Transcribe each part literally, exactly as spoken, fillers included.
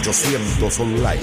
ochocientos Online.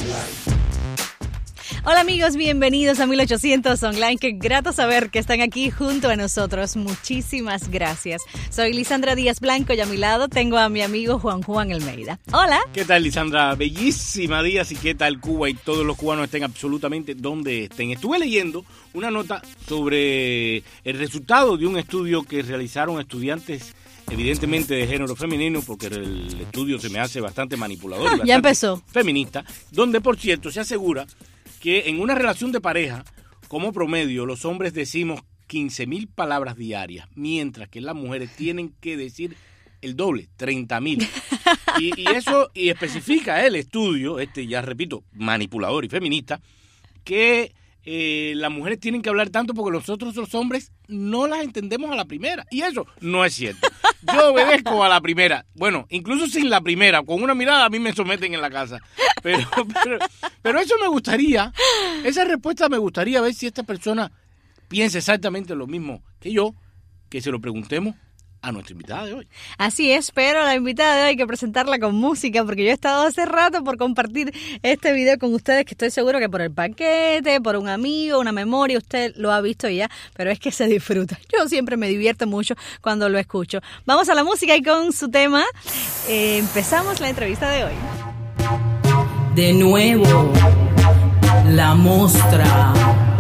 Hola amigos, bienvenidos a mil ochocientos Online. Qué grato saber que están aquí junto a nosotros. Muchísimas gracias. Soy Lisandra Díaz Blanco y a mi lado tengo a mi amigo Juan Juan Almeida. Hola. ¿Qué tal, Lisandra? Bellísima Díaz. ¿Y qué tal Cuba y todos los cubanos estén absolutamente donde estén? Estuve leyendo una nota sobre el resultado de un estudio que realizaron estudiantes evidentemente de género femenino, porque el estudio se me hace bastante manipulador. Ah, y bastante ya empezó. Feminista, donde por cierto se asegura que en una relación de pareja, como promedio, los hombres decimos quince mil palabras diarias, mientras que las mujeres tienen que decir el doble, treinta mil. Y, y eso, y especifica el estudio, este ya repito, manipulador y feminista, que eh, las mujeres tienen que hablar tanto porque nosotros los hombres no las entendemos a la primera. Y eso no es cierto. Yo obedezco a la primera. Bueno, incluso sin la primera, con una mirada a mí me someten en la casa. Pero, pero, pero eso me gustaría, esa respuesta me gustaría ver si esta persona piensa exactamente lo mismo que yo, que se lo preguntemos a nuestra invitada de hoy. Así es, pero la invitada de hoy hay que presentarla con música, porque yo he estado hace rato por compartir este video con ustedes, que estoy seguro que por el paquete, por un amigo, una memoria, usted lo ha visto ya, pero es que se disfruta. Yo siempre me divierto mucho cuando lo escucho. Vamos a la música y con su tema eh, empezamos la entrevista de hoy. De nuevo, la mostra.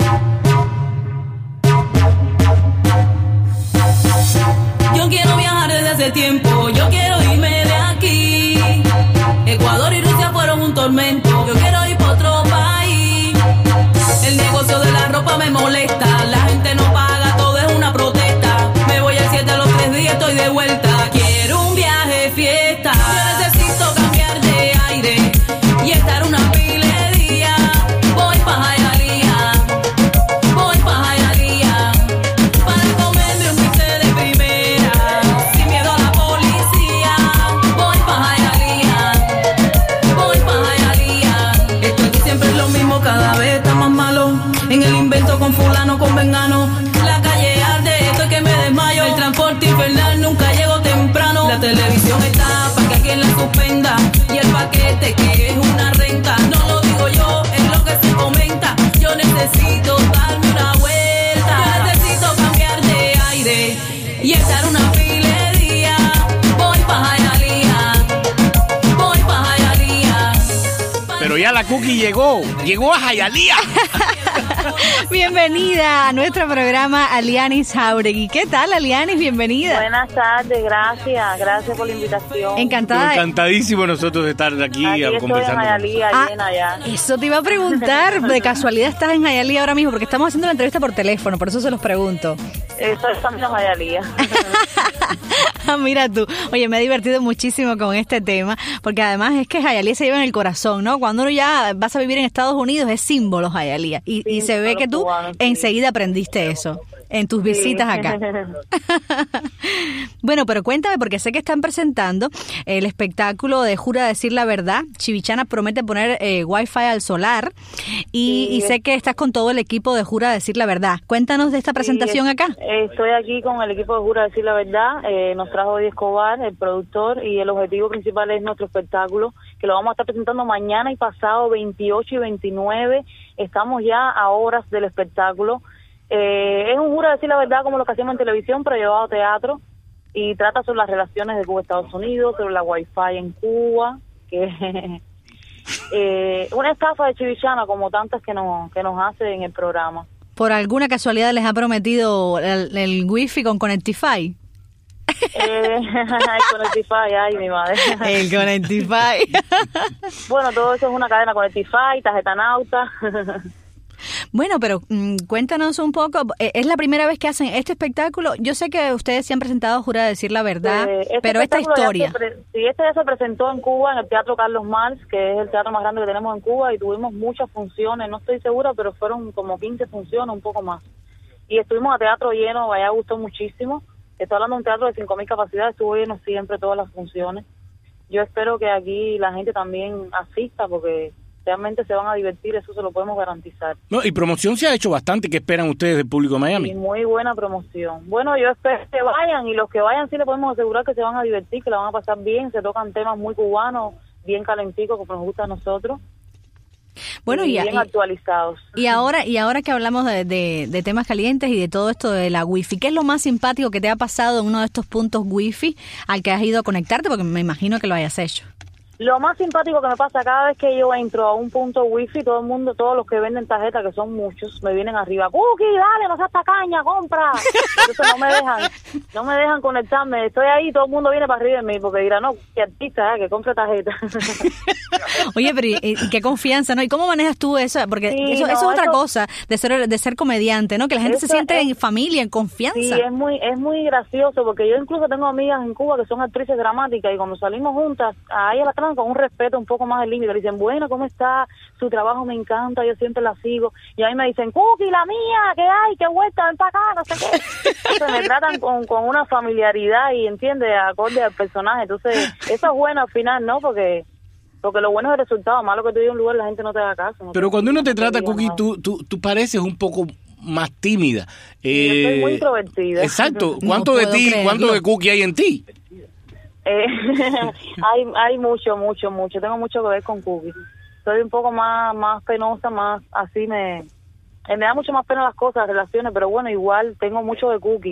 Yo quiero viajar desde hace tiempo, yo quiero irme de aquí. Ecuador y Rusia fueron un tormento, yo quiero ir para otro país. El negocio de la ropa me molesta, la gente no paga, todo es una protesta. Me voy al siete a los tres días, estoy de vuelta. Quiero un viaje fiesta, yo necesito cambiar de aire y estar una pila de día. Voy pa' Hialeah, voy pa' Hialeah, para comerme un bife de primera, sin miedo a la policía. Voy pa' Hialeah, voy pa' Hialeah. Esto aquí siempre es lo mismo, cada vez está más malo. En el invento con fulano, con vengano. La calle arde, esto es que me desmayo. El transporte infernal nunca llego temprano. La televisión está para que alguien la suspenda. Y el paquete que es una renta. No lo digo yo, es lo que se comenta. Yo necesito darme una vuelta. Yo necesito cambiar de aire y estar una pila de día. Voy pa' Hialeah, voy pa' Hialeah. Pero ya la cookie llegó, llegó a Hialeah. Bienvenida a nuestro programa, Alianis Jauregui. ¿Qué tal, Alianis? Bienvenida. Buenas tardes, gracias, gracias por la invitación. Encantada. Encantadísimo nosotros de estar aquí, aquí estoy conversando. en Hialeah, Ah, bien allá. Eso te iba a preguntar. De casualidad estás en Hialeah ahora mismo, porque estamos haciendo la entrevista por teléfono, por eso se los pregunto. Estoy también en Hialeah. Mira tú. Oye, me he divertido muchísimo con este tema, porque además es que Hialeah se lleva en el corazón, ¿no? Cuando uno ya vas a vivir en Estados Unidos, es símbolo Hialeah. Y, y se ve que tú cubanos, sí. enseguida aprendiste eso en tus visitas Sí. acá. Bueno, pero cuéntame, porque sé que están presentando el espectáculo de Jura Decir la Verdad. Chivichana promete poner eh, Wi-Fi al solar y, Sí. y sé que estás con todo el equipo de Jura Decir la Verdad. Cuéntanos de esta presentación Sí, acá. Estoy aquí con el equipo de Jura Decir la Verdad. Eh, nos trajo Eddie Escobar, el productor, y el objetivo principal es nuestro espectáculo, que lo vamos a estar presentando mañana y pasado, veintiocho y veintinueve. Estamos ya a horas del espectáculo. Eh, es un Jura Decir la Verdad como lo que hacemos en televisión, pero llevado a teatro, y trata sobre las relaciones de Cuba y Estados Unidos, sobre la Wi-Fi en Cuba, que eh, una estafa de Chivichana como tantas que nos, que nos hace en el programa. ¿Por alguna casualidad les ha prometido el, el wifi con Connectify? Eh, el Connectify, ay, mi madre. El Connectify. Bueno, todo eso es una cadena Connectify, tarjeta nauta. Bueno, pero mmm, cuéntanos un poco, ¿es la primera vez que hacen este espectáculo? Yo sé que ustedes se han presentado, Jura Decir la Verdad, Eh, este pero esta espectáculo ya historia... se pre- sí, este ya se presentó en Cuba, en el Teatro Carlos Marx, que es el teatro más grande que tenemos en Cuba, y tuvimos muchas funciones, no estoy segura, pero fueron como quince funciones, un poco más. Y estuvimos a teatro lleno, allá gustó muchísimo. Estoy hablando de un teatro de cinco mil capacidades, estuvo lleno siempre todas las funciones. Yo espero que aquí la gente también asista, porque realmente se van a divertir, eso se lo podemos garantizar. No, y promoción se ha hecho bastante. ¿Qué esperan ustedes del público de Miami? Y muy buena promoción. Bueno, yo espero que vayan, y los que vayan sí le podemos asegurar que se van a divertir, que la van a pasar bien. Se tocan temas muy cubanos, bien calentico como nos gusta a nosotros. Bueno, y, y bien y, actualizados. Y ahora y ahora que hablamos de, de, de temas calientes y de todo esto de la wifi, ¿qué es lo más simpático que te ha pasado en uno de estos puntos wifi al que has ido a conectarte? Porque me imagino que lo hayas hecho. Lo más simpático que me pasa cada vez que yo entro a un punto wifi, todo el mundo, todos los que venden tarjetas, que son muchos, me vienen arriba, Cookie, dale, no seas tacaña, compra. Entonces no me dejan, no me dejan conectarme. Estoy ahí, todo el mundo viene para arriba de mí, porque dirá, no, qué artista, ¿eh? Que compre tarjeta. Oye, pero y, y qué confianza, ¿no? ¿Y cómo manejas tú eso? Porque sí, eso, no, eso es otra eso, cosa de ser de ser comediante, ¿no? Que la gente se siente es, en familia, en confianza. Sí, es muy es muy gracioso, porque yo incluso tengo amigas en Cuba que son actrices dramáticas y cuando salimos juntas, a ellas las tratan con un respeto un poco más del límite. Le dicen, bueno, ¿cómo está? Su trabajo me encanta, yo siempre la sigo. Y a mí me dicen, Cookie, la mía, ¿qué hay? ¿Qué vuelta? Ven para acá, no sé qué. Entonces me tratan con, con una familiaridad y, entiende, acorde al personaje. Entonces, eso es bueno al final, ¿no? Porque porque lo bueno es el resultado. Malo que tú llegues a un lugar, la gente no te da caso. No. Pero cuando uno te trata, Cookie, tú, tú, tú pareces un poco más tímida. Eh, yo soy muy introvertida. Exacto. ¿Cuánto No de ti, creerlo. cuánto de Cookie hay en ti? Eh, hay hay mucho, mucho, mucho. Tengo mucho que ver con Cookie. Soy un poco más más penosa, más así me... Eh, me da mucho más pena las cosas, las relaciones, pero bueno, igual tengo mucho de Cookie.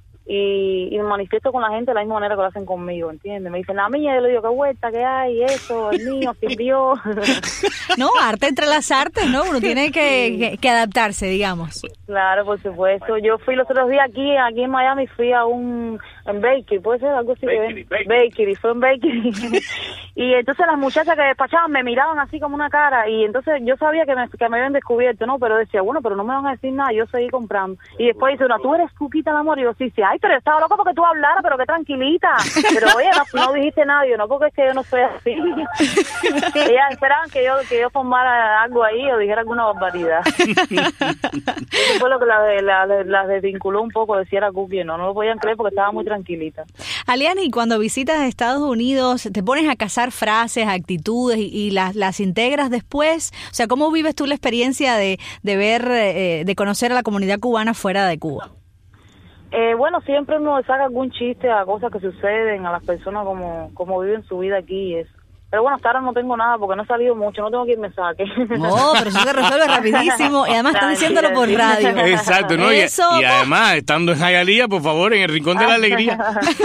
Y, y me manifiesto con la gente de la misma manera que lo hacen conmigo, ¿entiendes? Me dicen, la mía, yo le digo, qué vuelta, qué hay, eso, el mío, sirvió. No, arte entre las artes, ¿no? Uno tiene que, Sí. que, que adaptarse, digamos. Claro, por supuesto. Yo fui los otros días aquí, aquí en Miami, fui a un, en Bakery, puede ser algo así. Bakery, que Bakery. Bakery, fue en Bakery. Y entonces las muchachas que despachaban me miraban así como una cara, y entonces yo sabía que me, que me habían descubierto, ¿no? Pero decía, bueno, pero no me van a decir nada, yo seguí comprando. Y después dice, no, tú eres Cuquita el amor, y yo sí, sí, ay, pero estaba loco porque tú hablaras, pero qué tranquilita. Pero oye, no, no dijiste nada, yo no, porque es que yo no soy así. Ellas esperaban que yo, que yo formara algo ahí o dijera alguna barbaridad. Eso fue lo que las la, la, la desvinculó un poco, decía era Cookie, no, no lo podían creer porque estaba muy tranquilita. Aliani, cuando visitas Estados Unidos, ¿te pones a cazar frases, actitudes y, y las, las integras después? O sea, ¿cómo vives tú la experiencia de, de ver, eh, de conocer a la comunidad cubana fuera de Cuba? Eh, bueno, siempre uno saca algún chiste a cosas que suceden, a las personas como, como viven su vida aquí y eso. Pero bueno, hasta ahora no tengo nada porque no he salido mucho, no tengo quien me saque. No, pero eso se resuelve rapidísimo y además No, están diciéndolo por mentira, radio. Exacto, ¿no? Y, Eso, y además, estando en Hialeah, por favor, en el Rincón de la Alegría.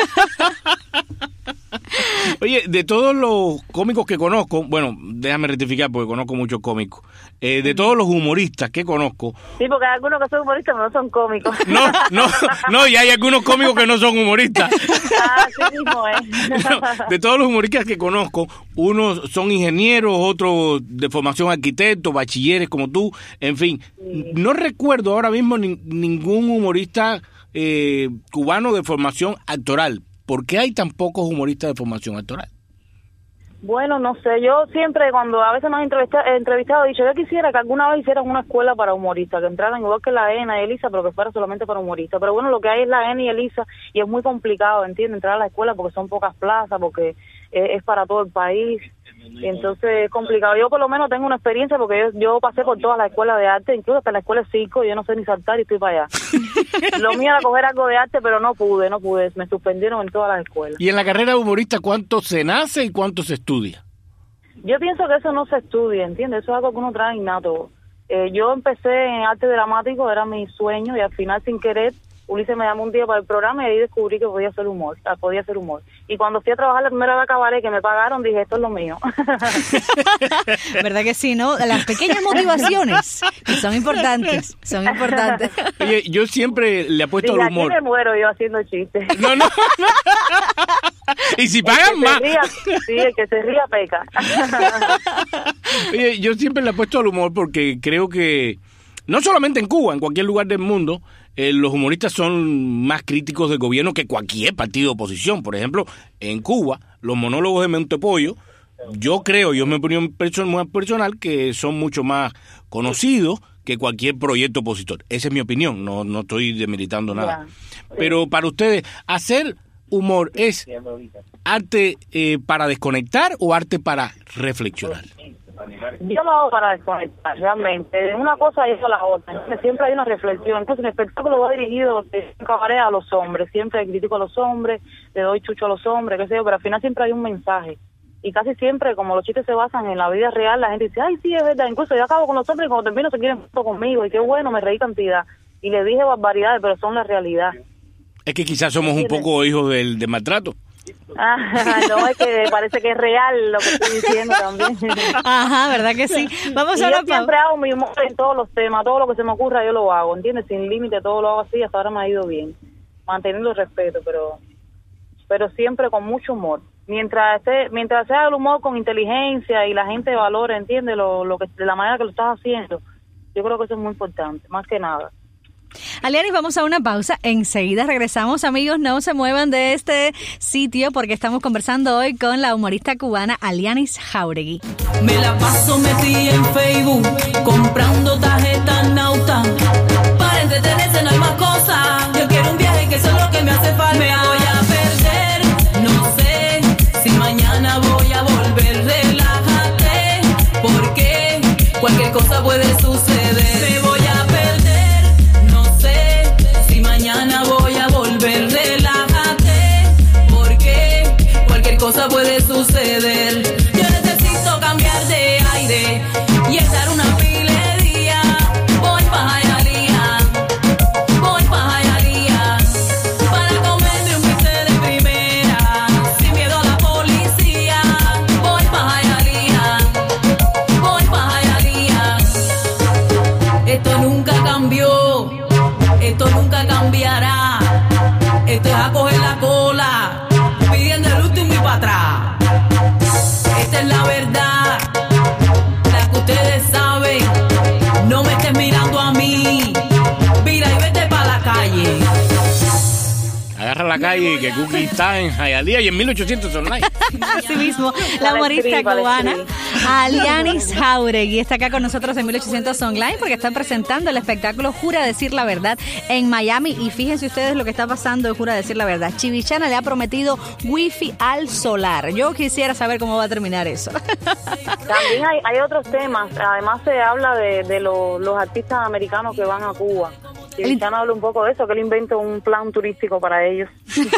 Oye, de todos los cómicos que conozco, bueno, déjame rectificar porque conozco muchos cómicos, eh, de todos los humoristas que conozco... Sí, porque hay algunos que son humoristas pero no son cómicos. No, no, no, y hay algunos cómicos que no son humoristas. Ah, sí mismo es. No, de todos los humoristas que conozco, unos son ingenieros, otros de formación arquitectos, bachilleres como tú, en fin. Sí. No recuerdo ahora mismo ni, ningún humorista eh, cubano de formación actoral. ¿Por qué hay tan pocos humoristas de formación actoral? Bueno, no sé, yo siempre cuando a veces me han entrevistado, entrevistado he dicho, yo quisiera que alguna vez hicieran una escuela para humoristas, que entraran igual que la ENA y Elisa, pero que fuera solamente para humoristas. Pero bueno, lo que hay es la ENA y Elisa y es muy complicado, ¿entiendes? Entrar a la escuela porque son pocas plazas, porque es, es para todo el país. Y entonces es complicado. Yo por lo menos tengo una experiencia porque yo, yo pasé por todas las escuelas de arte, incluso hasta la escuela de circo, yo no sé ni saltar y estoy para allá. Lo mío era coger algo de arte, pero no pude, no pude, me suspendieron en todas las escuelas. Y en la carrera de humorista, ¿cuánto se nace y cuánto se estudia? Yo pienso que eso no se estudia, ¿entiendes? Eso es algo que uno trae innato. Eh, yo empecé en arte dramático, era mi sueño, y al final sin querer Ulises me llamó un día para el programa y ahí descubrí que podía hacer humor, podía hacer humor. Y cuando fui a trabajar la primera vez a cabaret que me pagaron, dije, esto es lo mío. ¿Verdad que sí, no? Las pequeñas motivaciones que son importantes, son importantes. Oye, yo siempre le apuesto Dije, al humor. aquí me muero yo haciendo chistes. No, no, no. Y si pagan El que se más. ría, sí, el que se ría peca. Oye, yo siempre le apuesto al humor porque creo que, no solamente en Cuba, en cualquier lugar del mundo, eh, los humoristas son más críticos del gobierno que cualquier partido de oposición. Por ejemplo, en Cuba, los monólogos de Montepollo, yo creo, yo me opinión personal, personal, que son mucho más conocidos que cualquier proyecto opositor. Esa es mi opinión, no, no estoy demeritando nada. Ya. Pero para ustedes, hacer humor es arte eh, para desconectar o arte para reflexionar. Yo lo hago para desconectar, realmente. De una cosa lleva a la otra. Entonces, siempre hay una reflexión. Entonces, el espectáculo va dirigido de cabaret a los hombres. Siempre critico a los hombres, le doy chucho a los hombres, qué sé yo, pero al final siempre hay un mensaje. y casi siempre, como los chistes se basan en la vida real, la gente dice, ay, sí, es verdad, incluso yo acabo con los hombres y cuando termino se quieren foto conmigo, y qué bueno, me reí cantidad, y le dije barbaridades, pero son la realidad. Es que quizás somos un poco hijos del, del maltrato. Ah, no, es que parece que es real lo que estoy diciendo también. Ajá, ¿verdad que sí? Vamos y a yo una siempre hago mi humor en todos los temas, todo lo que se me ocurra yo lo hago, ¿entiendes? Sin límite, todo lo hago así, hasta ahora me ha ido bien, manteniendo el respeto, pero pero siempre con mucho humor. Mientras esté, mientras sea el humor con inteligencia y la gente valore, ¿entiendes? Lo, lo que, de la manera que lo estás haciendo, yo creo que eso es muy importante, más que nada. Alianis, vamos a una pausa. Enseguida regresamos, amigos. No se muevan de este sitio porque estamos conversando hoy con la humorista cubana Alianis Jauregui. Me la paso metida en Facebook comprando tarjetas Nauta. Para entretenerse no hay más cosas. Yo quiero un viaje que eso es lo que me hace falta. Me voy a perder, no sé si mañana voy a volver. Relájate, porque cualquier cosa puede suceder. Me voy a perder, no sé si mañana voy a volver. Relájate, porque cualquier cosa puede suceder. Yo necesito cambiar de aire y estar una pile de día. Voy pa' Hialeah, voy pa' Hialeah, para comerme un bistec de primera, sin miedo a la policía. Voy pa' Hialeah, voy pa' Hialeah. Esto nunca cambió, esto nunca cambiará. Esto es a coger la cola, pidiendo el último y para atrás. Esta es la verdad, la que ustedes saben. No me estés mirando a mí, mira y vete para la calle. Agarra la calle que Cookie está en Hialeah y en mil ochocientos online. Así mismo, la humorista cubana Alianis Jauregui está acá con nosotros en mil ochocientos online porque están presentando el espectáculo Jura Decir la Verdad en Miami. Y fíjense ustedes lo que está pasando en Jura Decir la Verdad. Chivichana le ha prometido wifi al solar. Yo quisiera saber cómo va a terminar eso. También hay, hay otros temas. Además se habla de, de lo, los artistas americanos que van a Cuba. Chivichana habla un poco de eso, que él inventa un plan turístico para ellos.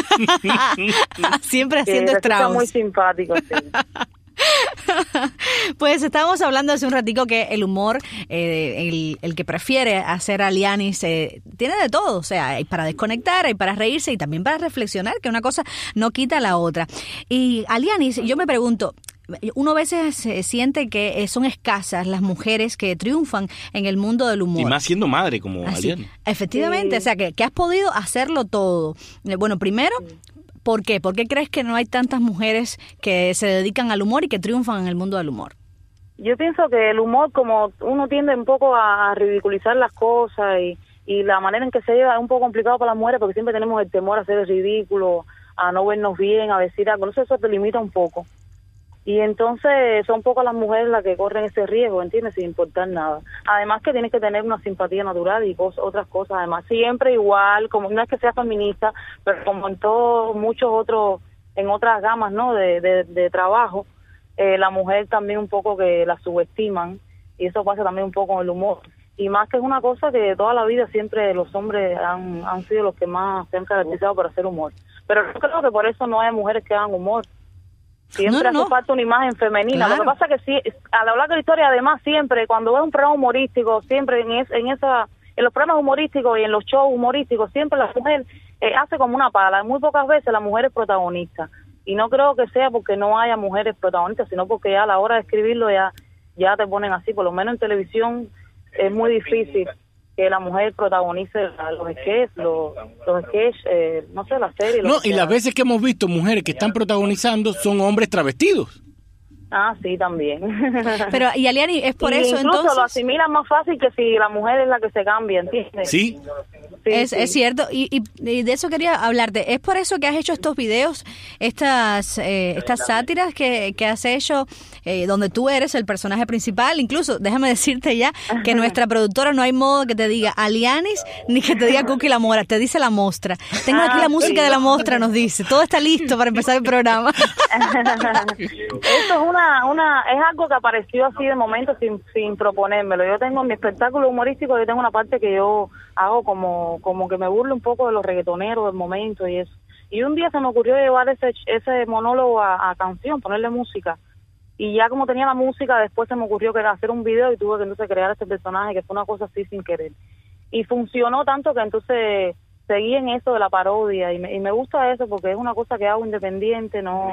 Siempre haciendo estragos. Está muy simpático, sí. Pues estábamos hablando hace un ratico que el humor, eh, el, el que prefiere hacer Alianis, eh, tiene de todo, o sea, hay para desconectar, hay para reírse y también para reflexionar, que una cosa no quita la otra. Y Alianis, yo me pregunto, uno a veces siente que son escasas las mujeres que triunfan en el mundo del humor. Y más siendo madre como Alianis. Efectivamente, sí. O sea, que, que has podido hacerlo todo. Bueno, primero, ¿por qué? ¿Por qué crees que no hay tantas mujeres que se dedican al humor y que triunfan en el mundo del humor? Yo pienso que el humor, como uno tiende un poco a ridiculizar las cosas y, y la manera en que se lleva es un poco complicado para las mujeres porque siempre tenemos el temor a hacer el ridículo, a no vernos bien, a decir algo. Entonces eso te limita un poco. Y entonces son pocas las mujeres las que corren ese riesgo, ¿entiendes? Sin importar nada. Además que tienes que tener una simpatía natural y cosas, otras cosas. Además, siempre igual, como no es que sea feminista, pero como en todos, muchos otros, en otras gamas, ¿no? De, de, de trabajo, eh, la mujer también un poco que la subestiman y eso pasa también un poco con el humor. Y más que es una cosa que toda la vida siempre los hombres han, han sido los que más se han caracterizado por hacer humor. Pero yo creo que por eso no hay mujeres que hagan humor. Siempre no, no, hace no. falta una imagen femenina. Claro. Lo que pasa es que sí, al hablar de la historia, además siempre, cuando ves un programa humorístico, siempre en, es, en esa, en los programas humorísticos y en los shows humorísticos, siempre la mujer eh, hace como una pala. Muy pocas veces la mujer es protagonista. Y no creo que sea porque no haya mujeres protagonistas, sino porque ya a la hora de escribirlo ya, ya te ponen así. Por lo menos en televisión es muy difícil que la mujer protagonice los sketches, los, los sketches, eh, no sé, la serie. No, y las veces que hemos visto mujeres que están protagonizando son hombres travestidos. Ah, sí, también. Pero, y Alianis, es por y eso, incluso entonces... lo asimilan más fácil que si la mujer es la que se cambia, ¿entiendes? Sí. Sí, es, sí. es cierto, y, y, y de eso quería hablarte. ¿Es por eso que has hecho estos videos, estas eh, estas sátiras que, que has hecho, eh, donde tú eres el personaje principal? Incluso, déjame decirte ya, que nuestra productora no hay modo que te diga Alianis, ni que te diga Cookie la Mora, te dice la mostra. Tengo aquí ah, la música sí. de la mostra, nos dice. Todo está listo para empezar el programa. Esto es una, una, es algo que apareció así de momento sin, sin proponérmelo. Yo tengo en mi espectáculo humorístico, yo tengo una parte que yo hago como, como que me burlo un poco de los reggaetoneros del momento y eso. Y un día se me ocurrió llevar ese ese monólogo a, a canción, ponerle música. Y ya como tenía la música, después se me ocurrió que era hacer un video y tuve que entonces crear ese personaje, que fue una cosa así sin querer. Y funcionó tanto que entonces seguí en eso de la parodia. Y me, y me gusta eso porque es una cosa que hago independiente, no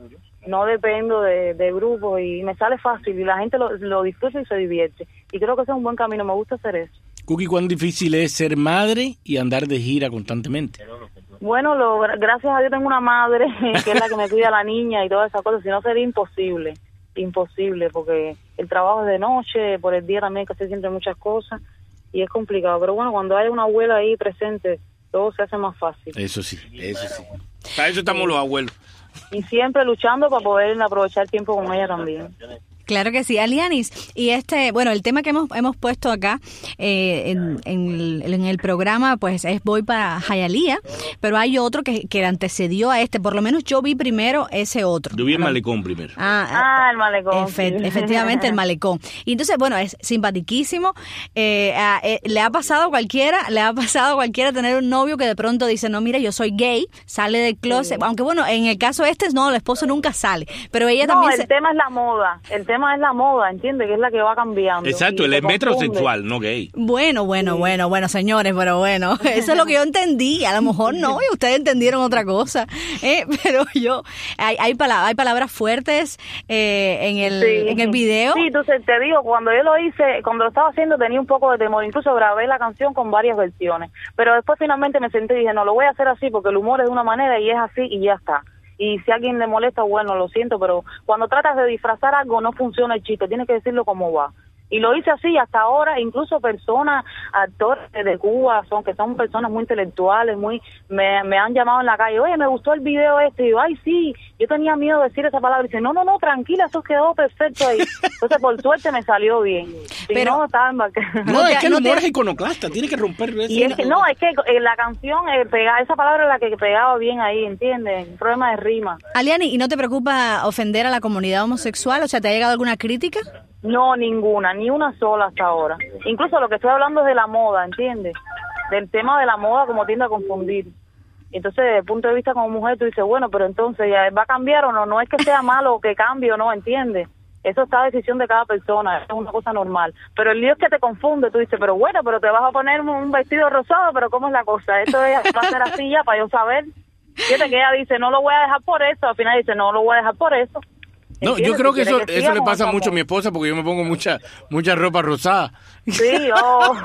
no dependo de, de grupos y me sale fácil. Y la gente lo, lo disfruta y se divierte. Y creo que ese es un buen camino, me gusta hacer eso. Cookie, ¿cuán difícil es ser madre y andar de gira constantemente? Bueno, lo, gracias a Dios tengo una madre que es la que me cuida a la niña y todas esas cosas, si no sería imposible, imposible, porque el trabajo es de noche, por el día también hay que hacer siempre muchas cosas y es complicado, pero bueno, cuando hay una abuela ahí presente, todo se hace más fácil. Eso sí, eso sí. Para eso estamos los abuelos. Y siempre luchando para poder aprovechar tiempo con ella también. Claro que sí, Alianis. Y este, bueno, el tema que hemos hemos puesto acá eh, en, en, el, en el programa, pues es Voy para Hialeah, pero hay otro que, que antecedió a este. Por lo menos yo vi primero ese otro. Yo vi el Malecón primero. Ah, ah el Malecón. Efe, sí. Efectivamente, el Malecón. Y entonces, bueno, es simpatiquísimo. Eh, eh, le ha pasado a cualquiera, le ha pasado a cualquiera tener un novio que de pronto dice, no, mira, yo soy gay, sale del closet. Sí. Aunque bueno, en el caso este, no, el esposo nunca sale. Pero ella no, también el se... tema es la moda. El tema es la moda, ¿entiendes? Que es la que va cambiando. Exacto, él es metrosexual, no gay. Bueno, bueno, sí. bueno, bueno, señores, pero bueno, eso es lo que yo entendí. A lo mejor no, y ustedes entendieron otra cosa. Eh, pero yo, hay, hay, palabras, hay palabras fuertes eh, en el sí. en el video. Sí, entonces te digo, cuando yo lo hice, cuando lo estaba haciendo tenía un poco de temor. Incluso grabé la canción con varias versiones. Pero después finalmente me senté y dije, no, lo voy a hacer así porque el humor es de una manera y es así y ya está. Y si a alguien le molesta, bueno, lo siento, pero cuando tratas de disfrazar algo no funciona el chiste, tienes que decirlo como va. Y lo hice así hasta ahora, incluso personas, actores de Cuba, son que son personas muy intelectuales, muy me, me han llamado en la calle, oye, me gustó el video este, y yo, ay, sí, yo tenía miedo de decir esa palabra, y dice, no, no, no, tranquila, eso quedó perfecto ahí. Entonces, por suerte me salió bien. Si pero, no, estaba embarcada. No, es que el humor es iconoclasta, tiene que romper. Y es que, no, es que eh, la canción, eh, pega, esa palabra es la que pegaba bien ahí, ¿entiendes? Un problema de rima. Aliani, ¿y no te preocupa ofender a la comunidad homosexual? O sea, ¿te ha llegado alguna crítica? No, ninguna, ni una sola hasta ahora. Incluso lo que estoy hablando es de la moda, ¿entiendes? Del tema de la moda como tiende a confundir. Entonces, desde el punto de vista como mujer, tú dices, bueno, pero entonces, ¿ya va a cambiar o no? No es que sea malo que cambie o no, ¿entiendes? Eso está a decisión de cada persona, es una cosa normal. Pero el lío es que te confunde, tú dices, pero bueno, pero te vas a poner un vestido rosado, pero ¿cómo es la cosa? Esto es, va a ser así ya para yo saber. Fíjate que ella dice, no lo voy a dejar por eso, al final dice, no lo voy a dejar por eso. No, yo creo que eso que eso le pasa mucho a mi esposa porque yo me pongo mucha mucha ropa rosada. Sí, oh.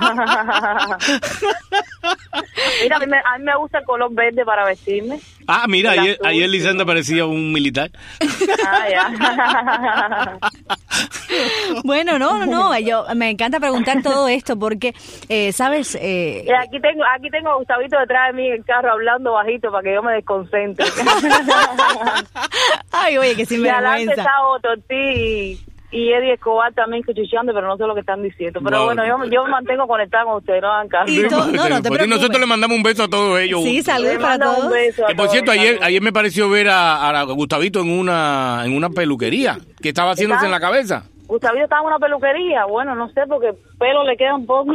Mira, a mí, me, a mí me gusta el color verde para vestirme. Ah, mira, ayer, ayer Lisandra parecía un militar. Ah, ya. Bueno, no, no, no, yo me encanta preguntar todo esto porque, eh, ¿sabes? Eh, y aquí tengo aquí tengo a Gustavito detrás de mí en el carro hablando bajito para que yo me desconcentre. Ay, oye, que sin y vergüenza. Está Ototí y Eddie Escobar también cuchicheando, pero no sé lo que están diciendo. Pero bueno, bueno yo, yo me mantengo conectada con ustedes, no hagan caso. Y to- no, no te pues nosotros le mandamos un beso a todos ellos. Sí, saludos para todos. Que por cierto, ayer ayer me pareció ver a, a Gustavito en una en una peluquería que estaba haciéndose en la cabeza. Gustavito estaba en una peluquería, bueno, no sé, porque pelo le queda un poco.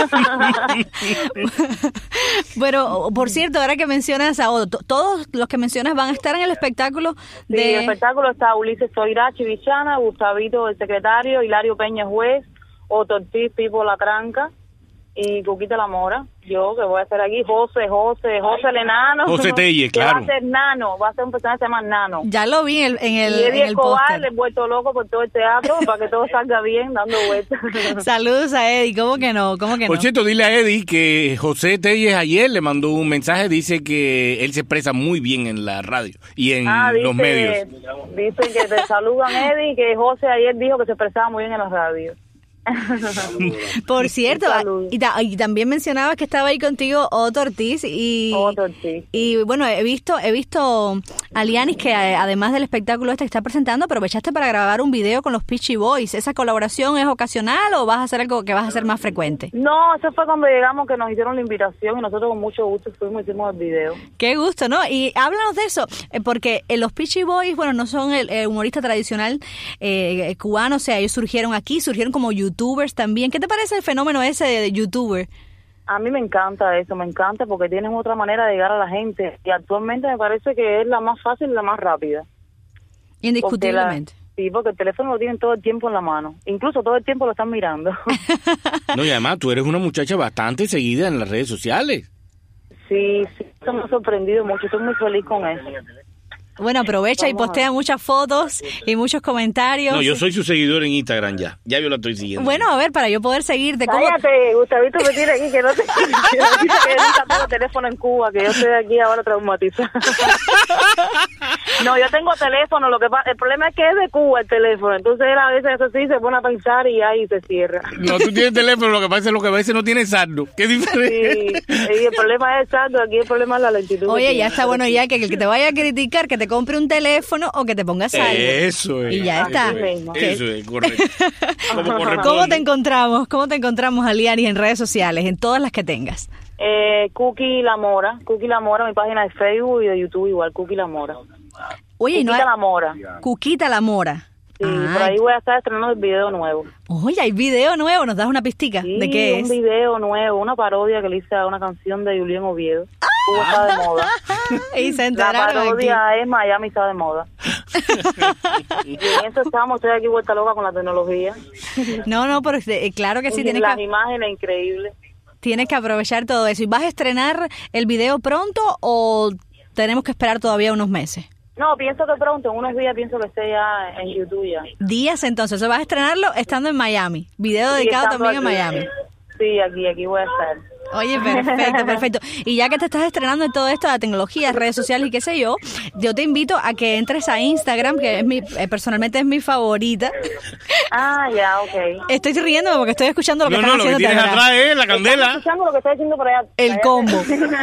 Pero, por cierto, ahora que mencionas a Otto, todos los que mencionas van a estar en el espectáculo de... Sí, el espectáculo está Ulises Soirachi Vichana, Gustavito el secretario, Hilario Peña juez, Otto Ortiz Pipo La Tranca y Cuquita La Mora. Yo que voy a hacer aquí, José, José, José el enano. José Telle, claro. Va a ser Nano, va a ser un personaje que se llama Nano. Ya lo vi en el, en el, y Eddie en el Escobar póster. le he vuelto loco por todo el teatro para que todo salga bien, dando vueltas. Saludos a Eddie, ¿cómo que no? ¿Cómo que Por no? cierto, dile a Eddie que José Telles ayer le mandó un mensaje, dice que él se expresa muy bien en la radio y en ah, dice, los medios. Dicen que te saludan, Eddie, que José ayer dijo que se expresaba muy bien en la radio. Por cierto, y, ta- y también mencionabas que estaba ahí contigo Otto Ortiz y Otto Ortiz. Y bueno, he visto he visto a Lianis que eh, además del espectáculo este que está presentando, aprovechaste para grabar un video con los Peachy Boys. ¿Esa colaboración es ocasional o vas a hacer algo que vas a hacer más frecuente? No, eso fue cuando llegamos que nos hicieron la invitación y nosotros con mucho gusto fuimos y hicimos el video. Qué gusto, ¿no? Y háblanos de eso, eh, porque eh, los Peachy Boys, bueno, no son el, el humorista tradicional eh, cubano, o sea, ellos surgieron aquí, surgieron como youtubers también. ¿Qué te parece el fenómeno ese de, de youtuber? A mí me encanta eso, me encanta porque tienen otra manera de llegar a la gente y actualmente me parece que es la más fácil y la más rápida. Indiscutiblemente. Porque la, sí, porque el teléfono lo tienen todo el tiempo en la mano, incluso todo el tiempo lo están mirando. No, y además tú eres una muchacha bastante seguida en las redes sociales. Sí, sí, eso me ha sorprendido mucho, estoy muy feliz con eso. Bueno, aprovecha y postea muchas fotos y muchos comentarios. No, yo soy su seguidor en Instagram ya. Ya yo la estoy siguiendo. Bueno, a ver, para yo poder seguirte. ¿Cómo? Cállate, Gustavito me tiene aquí que no te... Dice que nunca tengo teléfono en Cuba, que yo estoy aquí ahora traumatizada. No, yo tengo teléfono, lo que pasa, el problema es que es de Cuba el teléfono, entonces él a veces eso sí se pone a pensar y ahí se cierra. No, tú tienes teléfono, lo que pasa es lo que a veces no tiene saldo. ¿Qué diferencia? Sí, y el problema es el saldo, aquí el problema es la lentitud. Oye, ya está bueno ya que el que te vaya a criticar, que te compre un teléfono o que te pongas saldo. Eso es. Y ya está. Eso es, eso es correcto. Como ¿Cómo te encontramos? ¿Cómo te encontramos, Alianis, en redes sociales, en todas las que tengas? Eh, Cookie La Mora, Cookie La Mora, mi página de Facebook y de YouTube igual, Cookie La Mora. Oye, Cuquita no hay... La Mora. Cuquita La Mora. Sí, Ay. por ahí voy a estar estrenando el video nuevo. Oye, hay video nuevo, ¿nos das una pistica? Sí, ¿De qué un es? video nuevo, una parodia que le hice a una canción de Julián Oviedo. Cuba está de moda. Y se La enteraron parodia aquí. es Miami está de moda. Y en eso estamos, estoy aquí vuelta loca con la tecnología. No, no, pero eh, claro que sí, Y tienes las que, imágenes increíbles. tienes que aprovechar todo eso. ¿Y vas a estrenar el video pronto o tenemos que esperar todavía unos meses? No, pienso que pronto, en unos días pienso que esté ya en YouTube ya. Días entonces, ¿o vas a estrenarlo estando en Miami? Video Sí, dedicado estando también en aquí. Miami. Sí, aquí, aquí voy a estar. Oye, perfecto, perfecto. Y ya que te estás estrenando en todo esto de la tecnología, redes sociales y qué sé yo, yo te invito a que entres a Instagram, que es mi, eh, personalmente es mi favorita. Ah, ya, ok. Estoy riéndome porque estoy escuchando lo que No, están no, lo que haciendo. tienes atrás. atrás es la Estamos candela. escuchando lo que está diciendo por allá. El Allá. combo.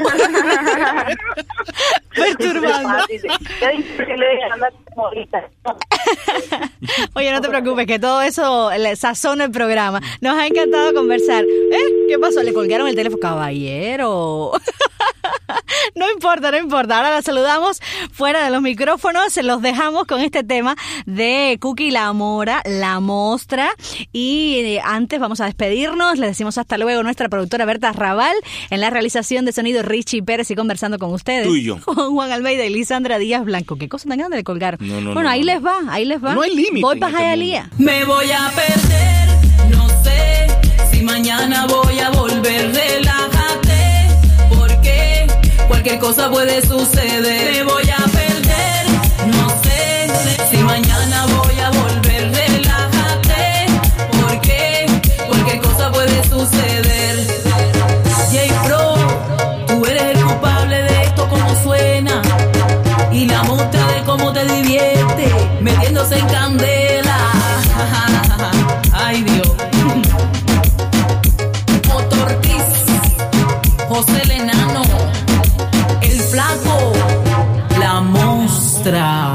Perturbando. Qué difícil es andar como ahorita. Oye, no te preocupes, que todo eso le sazona el programa. Nos ha encantado conversar. ¿Eh? ¿Qué pasó? ¿Le colgaron el teléfono? Caballero. No importa, no importa. Ahora la saludamos fuera de los micrófonos. Se los dejamos con este tema de Cookie La Mora, La Mostra. Y antes vamos a despedirnos. Les decimos hasta luego a nuestra productora Berta Raval. En la realización de sonido Richie Pérez y conversando con ustedes. Tú y yo. Con Juan Almeida y Lisandra Díaz Blanco. ¿Qué cosa tan grande le colgaron? No, no, bueno, no, ahí no. les va, ahí les va. No hay límite Voy en para este Hialeah. Me voy a perder, no sé si mañana voy a volver. Relájate, porque cualquier cosa puede suceder. Me voy a perder, no sé si mañana voy a volver. Relájate, porque cualquier cosa puede suceder. J-Pro, tú eres el culpable de esto como suena. Y la muestra de cómo te divierte, metiéndose en candela. Ay, Dios. Motortiz, José el Enano, el Flaco, la Mostra.